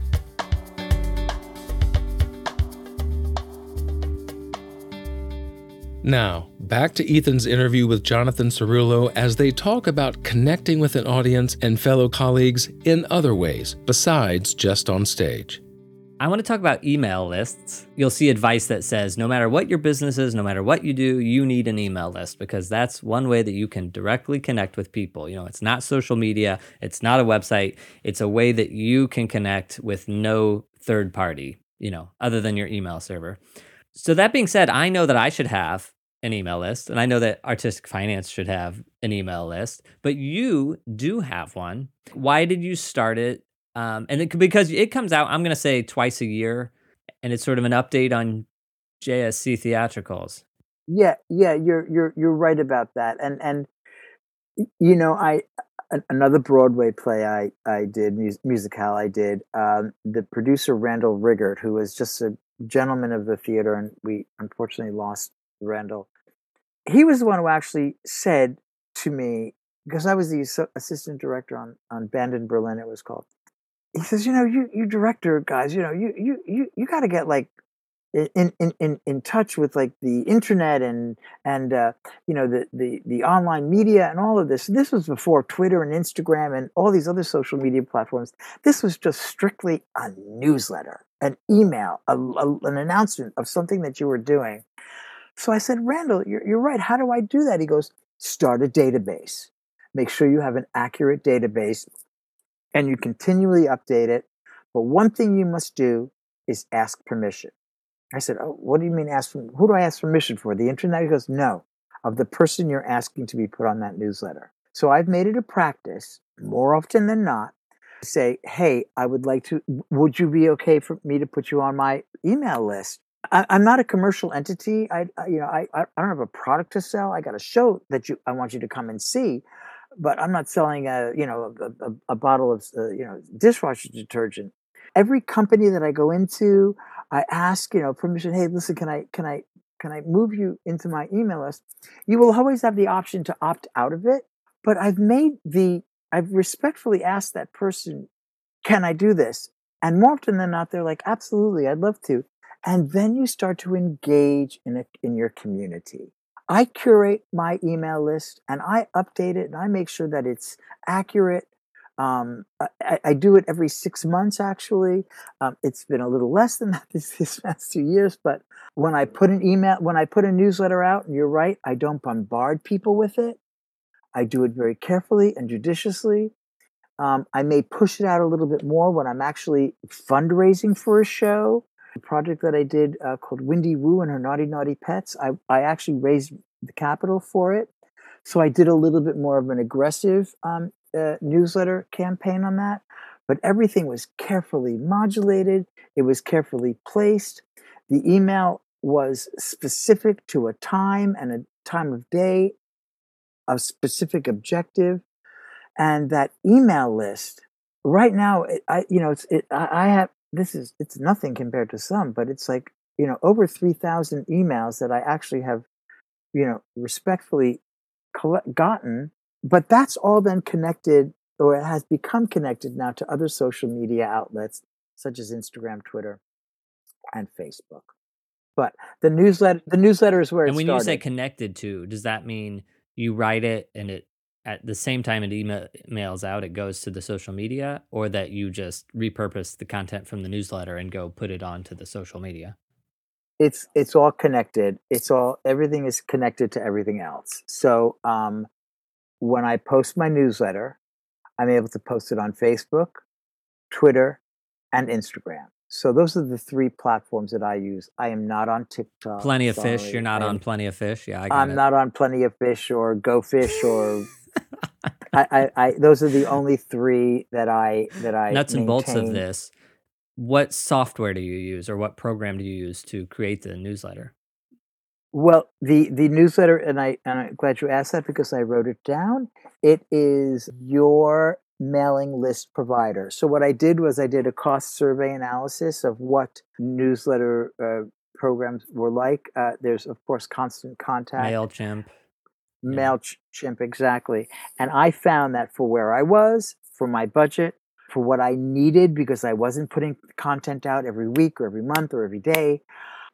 Now, back to Ethan's interview with Jonathan Cerullo as they talk about connecting with an audience and fellow colleagues in other ways besides just on stage. I want to talk about email lists. You'll see advice that says no matter what your business is, no matter what you do, you need an email list because that's one way that you can directly connect with people. You know, it's not social media, it's not a website, it's a way that you can connect with no third party, you know, other than your email server. So that being said, I know that I should have an email list, and I know that Artistic Finance should have an email list, but you do have one. Why did you start it? Um, and it, because it comes out, I'm going to say twice a year, and it's sort of an update on J S C theatricals. Yeah, yeah, you're you're you're right about that. And and you know, I another Broadway play I I did mus- musicale I did. Um, the producer Randall Riggert, who was just a gentleman of the theater, and we unfortunately lost Randall. He was the one who actually said to me, because I was the so- assistant director on on Band in Berlin, it was called. He says, you know, you you director guys, you know, you you you you got to get like in in in in touch with like the internet and and uh, you know the the the online media and all of this. This was before Twitter and Instagram and all these other social media platforms. This was just strictly a newsletter, an email, a, a, an announcement of something that you were doing. So I said, Randall, you're you're right. How do I do that? He goes, start a database. Make sure you have an accurate database. And you continually update it. But one thing you must do is ask permission. I said, oh, what do you mean ask for, who do I ask permission for? The internet? He goes, no, of the person you're asking to be put on that newsletter. So I've made it a practice, more often than not, to say, hey, I would like to, would you be okay for me to put you on my email list? I, I'm not a commercial entity. I, I you know, I, I don't have a product to sell. I got a show that you, I want you to come and see. But I'm not selling a, you know, a, a, a bottle of, uh, you know, dishwasher detergent. Every company that I go into, I ask, you know, permission. Hey, listen, can I, can I, can I move you into my email list? You will always have the option to opt out of it. But I've made the, I've respectfully asked that person, can I do this? And more often than not, they're like, absolutely, I'd love to. And then you start to engage in a, in your community. I curate my email list and I update it and I make sure that it's accurate. Um, I, I do it every six months, actually. Um, it's been a little less than that this, this past two years, but when I put an email, when I put a newsletter out, and you're right, I don't bombard people with it. I do it very carefully and judiciously. Um, I may push it out a little bit more when I'm actually fundraising for a show. A project that I did uh, called Windy Woo and Her Naughty Naughty Pets, I, I actually raised the capital for it. So I did a little bit more of an aggressive um, uh, newsletter campaign on that. But everything was carefully modulated. It was carefully placed. The email was specific to a time and a time of day, a specific objective. And that email list right now, it, I, you know, it's, it, I, I have, this is, it's nothing compared to some, but it's like, you know, over three thousand emails that I actually have, you know, respectfully collect, gotten, but that's all then connected, or it has become connected now to other social media outlets such as Instagram, Twitter, and Facebook. But the newsletter, the newsletter is where and it when started. you say connected to, does that mean you write it and it, at the same time it email, emails out, it goes to the social media, or that you just repurpose the content from the newsletter and go put it onto the social media? It's it's all connected. It's all everything is connected to everything else. So um, when I post my newsletter, I'm able to post it on Facebook, Twitter, and Instagram. So those are the three platforms that I use. I am not on TikTok. Plenty of sorry. Fish. You're not I on am, Plenty of Fish. Yeah, I got I'm it. not on Plenty of Fish or Go Fish or. I, I, I those are the only three that I that I Nuts and maintain. bolts of this. What software do you use, or what program do you use to create the newsletter? Well, the the newsletter, and I and I'm glad you asked that because I wrote it down. It is your mailing list provider. So what I did was I did a cost survey analysis of what newsletter uh, programs were like. Uh, there's of course Constant Contact, MailChimp. MailChimp, exactly. And I found that for where I was, for my budget, for what I needed, because I wasn't putting content out every week or every month or every day,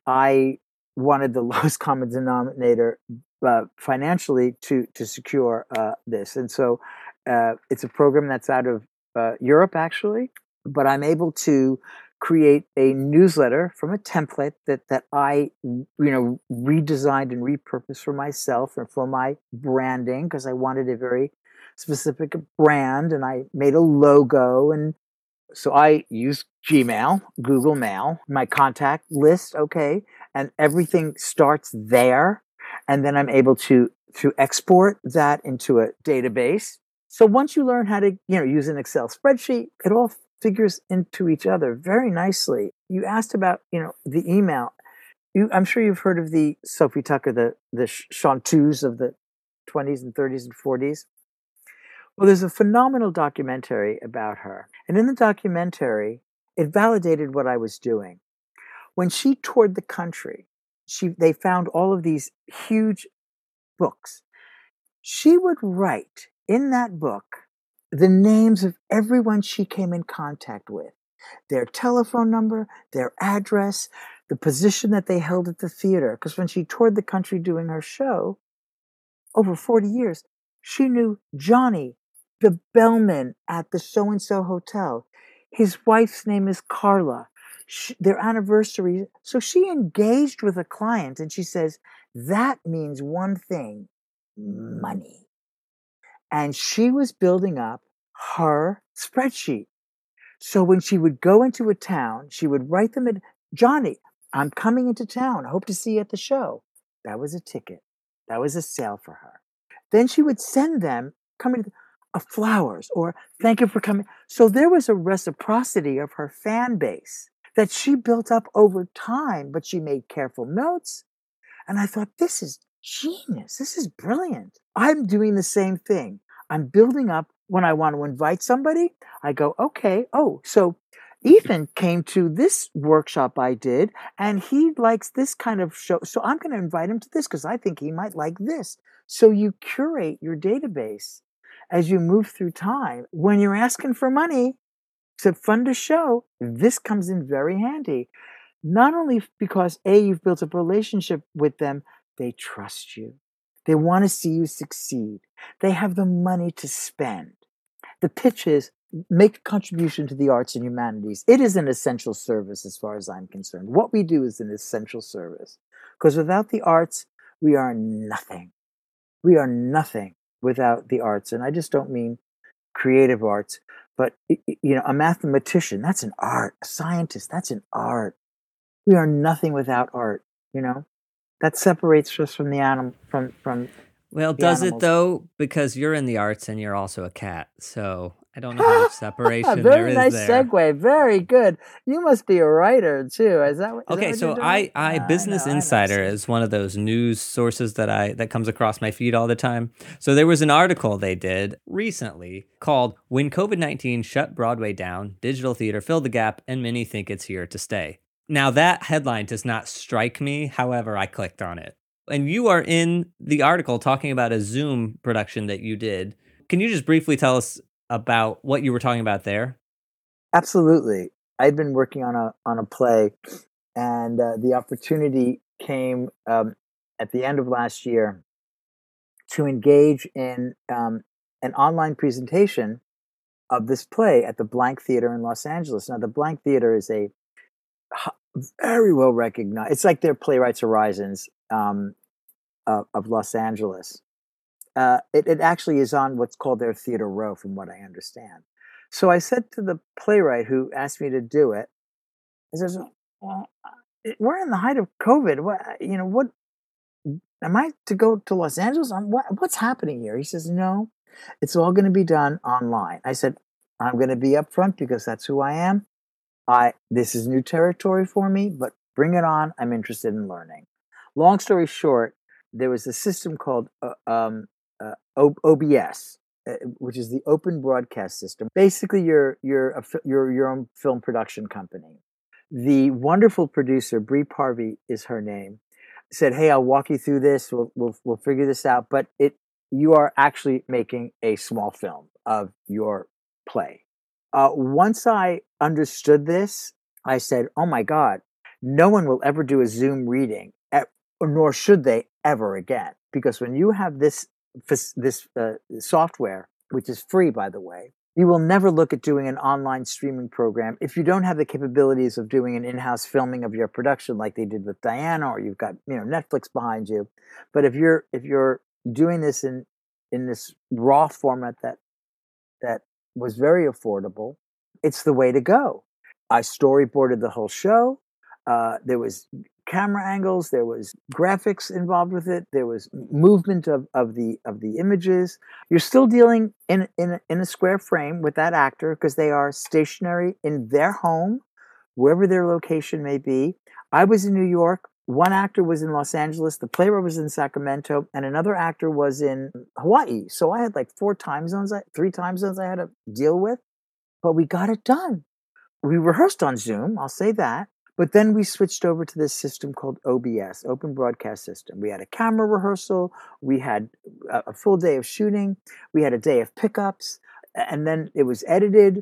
I wanted the lowest common denominator uh, financially to to secure uh, this. And so uh, it's a program that's out of uh, Europe, actually, but I'm able to create a newsletter from a template that that I you know redesigned and repurposed for myself and for my branding, because I wanted a very specific brand, and I made a logo. And so I use Gmail, Google Mail, my contact list, okay, and everything starts there. And then I'm able to to export that into a database. So once you learn how to, you know, use an Excel spreadsheet, it all figures into each other very nicely. You asked about, you know, the email. You, I'm sure you've heard of the Sophie Tucker, the the chanteuse of the twenties and thirties and forties. Well, there's a phenomenal documentary about her. And in the documentary, it validated what I was doing. When she toured the country, she they found all of these huge books. She would write in that book the names of everyone she came in contact with, their telephone number, their address, the position that they held at the theater. Because when she toured the country doing her show, over forty years, she knew Johnny, the bellman at the so-and-so hotel. His wife's name is Carla. She, their anniversary. So she engaged with a client and she says, that means one thing, money. And she was building up her spreadsheet. So when she would go into a town, she would write them in, Johnny, I'm coming into town. I hope to see you at the show. That was a ticket. That was a sale for her. Then she would send them coming to uh, flowers or thank you for coming. So there was a reciprocity of her fan base that she built up over time, but she made careful notes. And I thought, this is genius. This is brilliant. I'm doing the same thing. I'm building up when I want to invite somebody. I go, okay, oh, so Ethan came to this workshop I did, and he likes this kind of show. So I'm going to invite him to this because I think he might like this. So you curate your database as you move through time. When you're asking for money to fund a show, this comes in very handy. Not only because, A, you've built up a relationship with them, they trust you. They want to see you succeed. They have the money to spend. The pitch is make a contribution to the arts and humanities. It is an essential service as far as I'm concerned. What we do is an essential service. Because without the arts, we are nothing. We are nothing without the arts. And I just don't mean creative arts, but you know, a mathematician, that's an art. A scientist, that's an art. We are nothing without art, you know? That separates us from the animal, from, from Well, the does animals. it though? Because you're in the arts and you're also a cat. So I don't know how much separation there Very is nice there. segue. Very good. You must be a writer too. Is that, is that Okay, what so you're doing? I, I Yeah, Business know, I know. Insider is one of those news sources that I that comes across my feed all the time. So there was an article they did recently called "When COVID nineteen Shut Broadway Down, Digital Theater Filled the Gap, and Many Think It's Here to Stay." Now that headline does not strike me. However, I clicked on it. And you are in the article talking about a Zoom production that you did. Can you just briefly tell us about what you were talking about there? Absolutely. I'd been working on a on a play, and uh, the opportunity came um, at the end of last year to engage in um, an online presentation of this play at the Blank Theater in Los Angeles. Now, the Blank Theater is a very well recognized. It's like their Playwrights Horizons um, of, of Los Angeles. Uh, it, it actually is on what's called their Theater Row, from what I understand. So I said to the playwright who asked me to do it, I says, well, we're in the height of COVID. What, you know, what, am I to go to Los Angeles? I'm, what, what's happening here? He says, no, it's all going to be done online. I said, I'm going to be upfront because that's who I am. I, this is new territory for me, but bring it on. I'm interested in learning. Long story short, there was a system called uh, um, uh, O B S, uh, which is the Open Broadcast System. Basically, you're you're a, you're your own film production company. The wonderful producer, Bree Parvey is her name, said, "Hey, I'll walk you through this. We'll we'll we'll figure this out." But it you are actually making a small film of your play. Uh, once I understood this, I said, oh my God, no one will ever do a Zoom reading, at, nor should they ever again. Because when you have this, this uh, software, which is free, by the way, you will never look at doing an online streaming program if you don't have the capabilities of doing an in-house filming of your production like they did with Diana, or you've got, you know, Netflix behind you. But if you're if you're doing this in in this raw format that that was very affordable, it's the way to go. I storyboarded the whole show. Uh, there was camera angles, there was graphics involved with it, there was movement of, of the of the images. You're still dealing in in in a square frame with that actor because they are stationary in their home, wherever their location may be. I was in New York. One actor was in Los Angeles, the playwright was in Sacramento, and another actor was in Hawaii. So I had like four time zones, three time zones I had to deal with, but we got it done. We rehearsed on Zoom, I'll say that, but then we switched over to this system called O B S, Open Broadcast System. We had a camera rehearsal, we had a full day of shooting, we had a day of pickups, and then it was edited,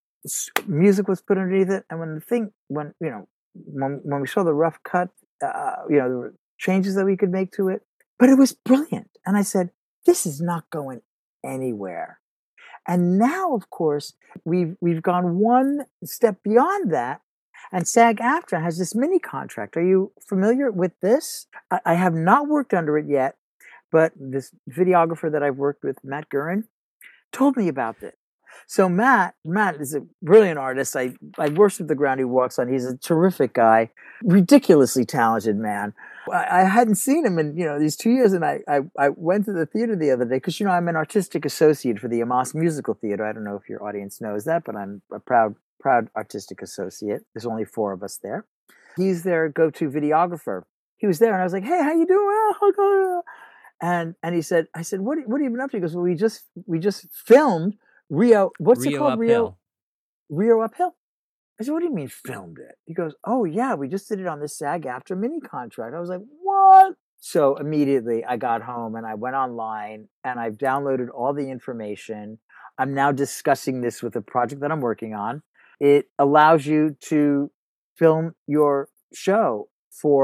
music was put underneath it, and when the thing, when, you know, when, when we saw the rough cut, Uh, you know, there were changes that we could make to it, but it was brilliant. And I said, this is not going anywhere. And now, of course, we've we've gone one step beyond that, and SAG-AFTRA has this mini contract. Are you familiar with this? I, I have not worked under it yet, but this videographer that I've worked with, Matt Gurin, told me about this. So Matt, Matt is a brilliant artist. I, I worship the ground he walks on. He's a terrific guy, ridiculously talented man. I, I hadn't seen him in, you know, these two years, and I, I, I went to the theater the other day because, you know, I'm an artistic associate for the Amos Musical Theater. I don't know if your audience knows that, but I'm a proud, proud artistic associate. There's only four of us there. He's their go-to videographer. He was there, and I was like, "Hey, how you doing?" And and he said, "I said, what what have you been up to?" He goes, "Well, we just we just filmed." Rio, what's Rio it called? Uphill. Rio, Rio Uphill. I said, what do you mean filmed it? He goes, oh yeah, we just did it on this SAG-AFTRA mini contract. I was like, what? So immediately I got home and I went online and I've downloaded all the information. I'm now discussing this with a project that I'm working on. It allows you to film your show for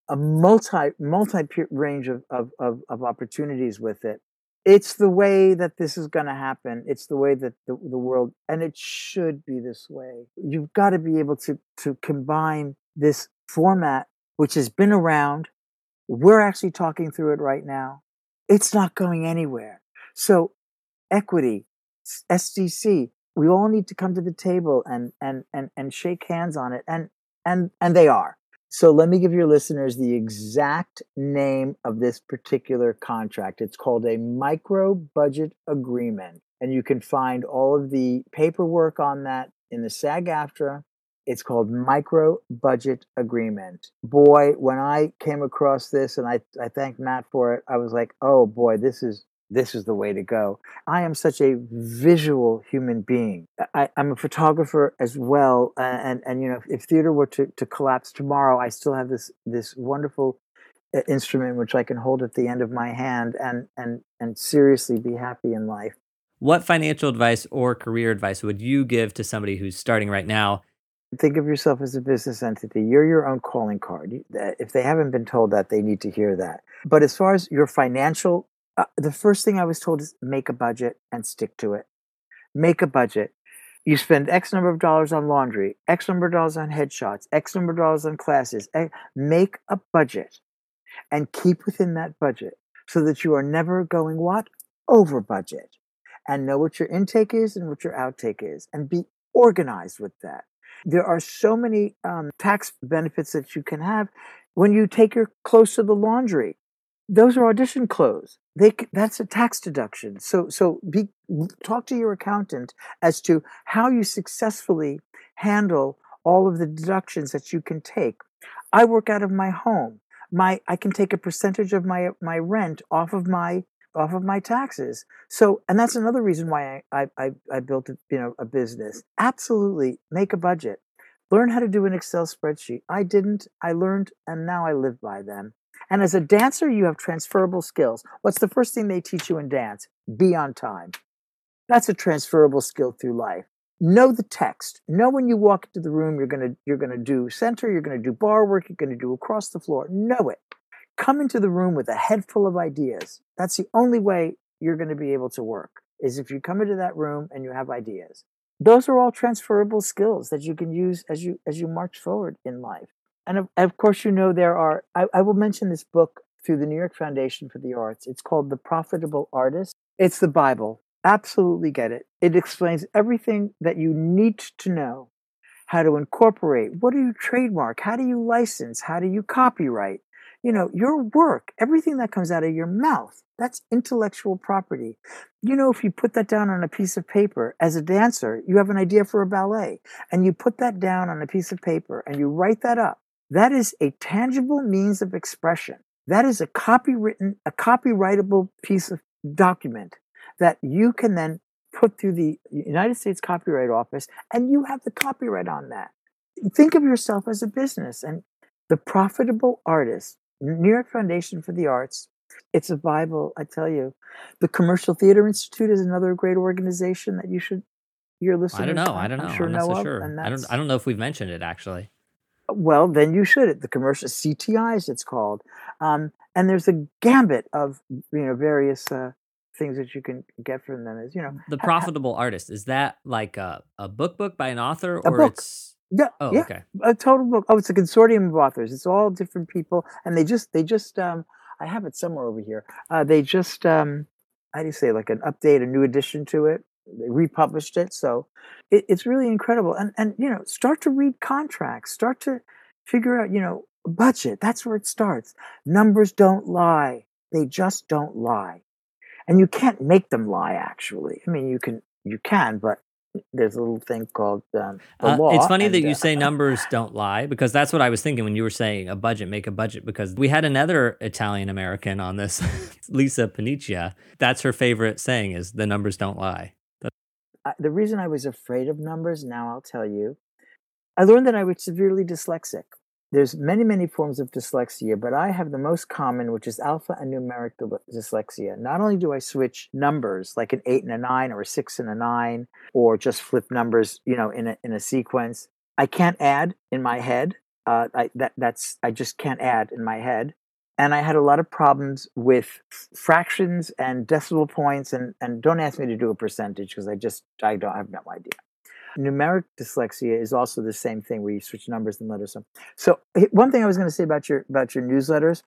a multi multi range of, of, of, of opportunities with it. It's the way that this is going to happen. It's the way that the, the world, and it should be this way. You've got to be able to, to combine this format, which has been around. We're actually talking through it right now. It's not going anywhere. So equity, S D C, we all need to come to the table and, and, and, and shake hands on it. And, and, and they are. So let me give your listeners the exact name of this particular contract. It's called a micro budget agreement. And you can find all of the paperwork on that in the SAG-AFTRA. It's called micro budget agreement. Boy, when I came across this, and I, I thanked Matt for it, I was like, oh boy, this is this is the way to go. I am such a visual human being. I, I'm a photographer as well. And, and, and you know, if theater were to, to collapse tomorrow, I still have this this wonderful instrument which I can hold at the end of my hand and and and seriously be happy in life. What financial advice or career advice would you give to somebody who's starting right now? Think of yourself as a business entity. You're your own calling card. If they haven't been told that, they need to hear that. But as far as your financial, uh, the first thing I was told is make a budget and stick to it. Make a budget. You spend X number of dollars on laundry, X number of dollars on headshots, X number of dollars on classes. Make a budget and keep within that budget so that you are never going what? Over budget. And know what your intake is and what your outtake is and be organized with that. There are so many um, tax benefits that you can have when you take your clothes to the laundry. Those are audition clothes. They that's a tax deduction. So so be, talk to your accountant as to how you successfully handle all of the deductions that you can take. I work out of my home. My I can take a percentage of my my rent off of my off of my taxes. So, and that's another reason why I, I, I built a, you know, a business. Absolutely. Make a budget. Learn how to do an Excel spreadsheet. I didn't, I learned, and now I live by them. And as a dancer, you have transferable skills. What's the first thing they teach you in dance? Be on time. That's a transferable skill through life. Know the text. Know when you walk into the room, you're going to, you're going to do center, you're going to do bar work, you're going to do across the floor. Know it. Come into the room with a head full of ideas. That's the only way you're going to be able to work, is if you come into that room and you have ideas. Those are all transferable skills that you can use as you as you march forward in life. And of, of course, you know, there are, I, I will mention this book through the New York Foundation for the Arts. It's called The Profitable Artist. It's the Bible. Absolutely get it. It explains everything that you need to know. How to incorporate. What do you trademark? How do you license? How do you copyright? You know, your work, everything that comes out of your mouth, that's intellectual property. You know, if you put that down on a piece of paper, as a dancer, you have an idea for a ballet, and you put that down on a piece of paper and you write that up. That is a tangible means of expression. That is a copywritten, a copyrightable piece of document that you can then put through the United States Copyright Office, and you have the copyright on that. Think of yourself as a business. And The Profitable Artist, New York Foundation for the Arts. It's a Bible, I tell you. The Commercial Theater Institute is another great organization that you should, your listeners, I don't know. I don't know. I'm sure I'm not know so of, sure. and I don't. I don't know if we've mentioned it actually. Well, then you should. The commercial C T Is, it's called, um, and there's a gambit of you know various uh, things that you can get from them. Is you know The Profitable ha- Artist, is that like a, a book book by an author, a or book. it's Yeah, oh yeah, okay a total book. Oh, it's a consortium of authors. It's all different people, and they just they just um, I have it somewhere over here. Uh, they just um, how do you say, like an update, a new addition to it. They republished it, so it, it's really incredible. And and you know, start to read contracts. Start to figure out, you know, budget. That's where it starts. Numbers don't lie. They just don't lie, and you can't make them lie. Actually, I mean, you can you can, but there's a little thing called um, the uh, law. It's funny and, that you uh, say numbers don't lie, because that's what I was thinking when you were saying a budget, make a budget, because we had another Italian American on this, Lisa Paniccia. That's her favorite saying, is the numbers don't lie. I, the reason I was afraid of numbers, now I'll tell you, I learned that I was severely dyslexic. There's many, many forms of dyslexia, but I have the most common, which is alpha and numeric dyslexia. Not only do I switch numbers, like an eight and a nine, or a six and a nine, or just flip numbers, you know, in a in a sequence. I can't add in my head. Uh, I, that, that's, I just can't add in my head. And I had a lot of problems with f- fractions and decimal points. And, and don't ask me to do a percentage because I just, I don't I have no idea. Numeric dyslexia is also the same thing where you switch numbers and letters. So one thing I was going to say about your, about your newsletters,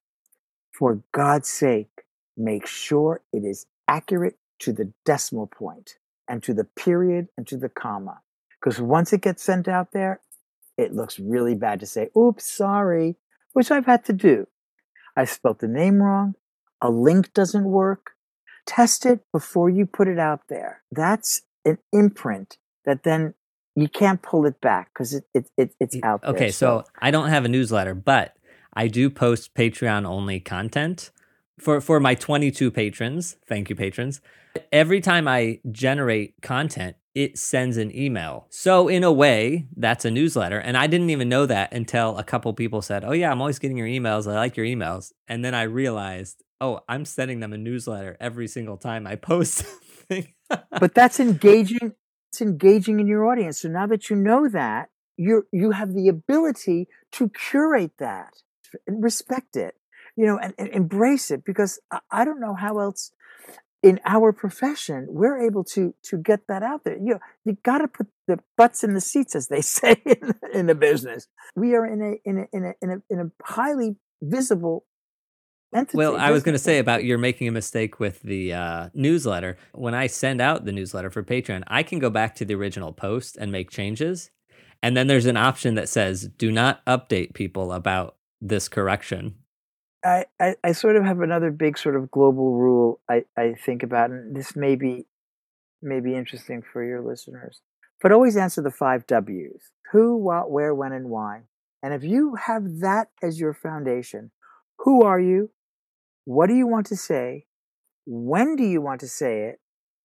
for God's sake, make sure it is accurate to the decimal point and to the period and to the comma. Because once it gets sent out there, it looks really bad to say, oops, sorry, which I've had to do. I spelled the name wrong. A link doesn't work. Test it before you put it out there. That's an imprint that then you can't pull it back because it, it, it, it's out there. Okay, so. so I don't have a newsletter, but I do post Patreon-only content for, for my twenty-two patrons. Thank you, patrons. Every time I generate content, it sends an email. So in a way, that's a newsletter. And I didn't even know that until a couple people said, oh yeah, I'm always getting your emails. I like your emails. And then I realized, oh, I'm sending them a newsletter every single time I post something. But that's engaging. It's engaging in your audience. So now that you know that, you you have the ability to curate that and respect it, you know, and, and embrace it, because I, I don't know how else in our profession we're able to to get that out there. You know, you got to put the butts in the seats, as they say in, in the business. We are in a in a in a in a, in a highly visible entity. Well, I was going to say about you're making a mistake with the uh, newsletter. When I send out the newsletter for Patreon, I can go back to the original post and make changes. And then there's an option that says, do not update people about this correction. I, I, I sort of have another big sort of global rule I, I think about, and this may be, may be interesting for your listeners. But always answer the five W's. Who, what, where, when, and why. And if you have that as your foundation, who are you? What do you want to say? When do you want to say it?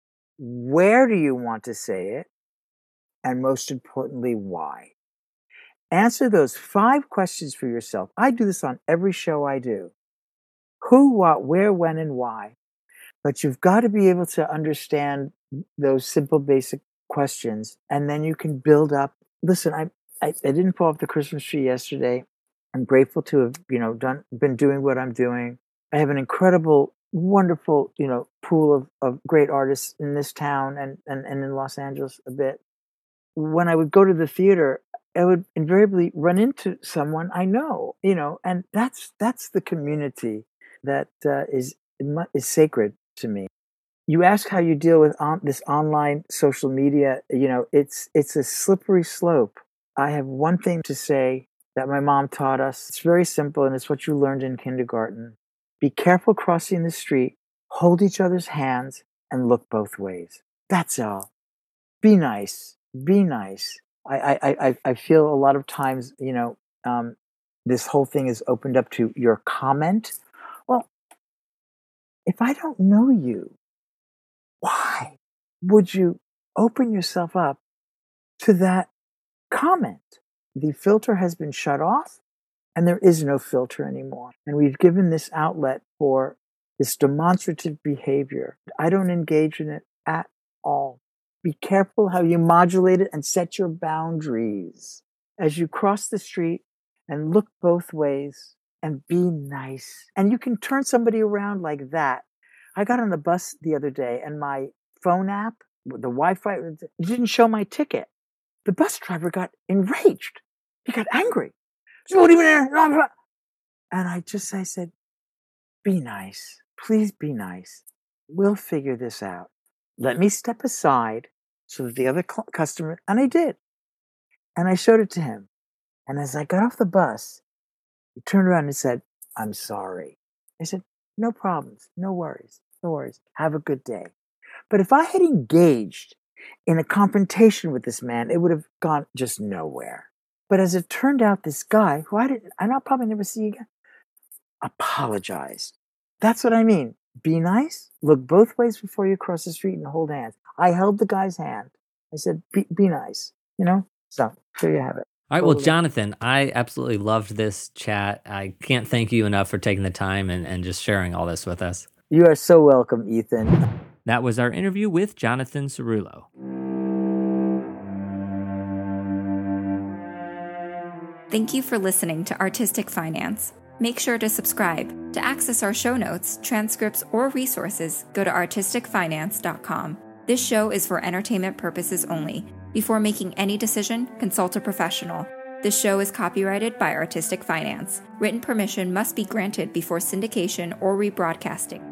Where do you want to say it? And most importantly, why? Answer those five questions for yourself. I do this on every show I do. Who, what, where, when, and why. But you've got to be able to understand those simple, basic questions, and then you can build up. Listen, I, I, I didn't pull off the Christmas tree yesterday. I'm grateful to have, you know, done, been doing what I'm doing. I have an incredible, wonderful, you know, pool of, of great artists in this town and, and, and in Los Angeles a bit. When I would go to the theater, I would invariably run into someone I know, you know, and that's that's the community that uh, is is sacred to me. You ask how you deal with on, this online social media. You know, it's it's a slippery slope. I have one thing to say that my mom taught us. It's very simple, and it's what you learned in kindergarten. Be careful crossing the street. Hold each other's hands and look both ways. That's all. Be nice. Be nice. I, I, I feel a lot of times, you know, um, this whole thing is opened up to your comment. Well, if I don't know you, why would you open yourself up to that comment? The filter has been shut off, and there is no filter anymore. And we've given this outlet for this demonstrative behavior. I don't engage in it at all. Be careful how you modulate it and set your boundaries as you cross the street and look both ways and be nice. And you can turn somebody around like that. I got on the bus the other day and my phone app, the Wi-Fi, didn't show my ticket. The bus driver got enraged. He got angry. He said, "What are you doing there?" And I just, I said, be nice. Please be nice. We'll figure this out. Let me step aside so that the other cl- customer, and I did. And I showed it to him. And as I got off the bus, he turned around and said, "I'm sorry." I said, "No problems, no worries, no worries. Have a good day." But if I had engaged in a confrontation with this man, it would have gone just nowhere. But as it turned out, this guy, who I didn't, and I'll probably never see again, apologized. That's what I mean. Be nice. Look both ways before you cross the street and hold hands. I held the guy's hand. I said, be, be nice, you know? So there you have it. All right. Well, Jonathan, I absolutely loved this chat. I can't thank you enough for taking the time and, and just sharing all this with us. You are so welcome, Ethan. That was our interview with Jonathan Cerullo. Thank you for listening to Artistic Finance. Make sure to subscribe. To access our show notes, transcripts, or resources, go to artistic finance dot com. This show is for entertainment purposes only. Before making any decision, consult a professional. This show is copyrighted by Artistic Finance. Written permission must be granted before syndication or rebroadcasting.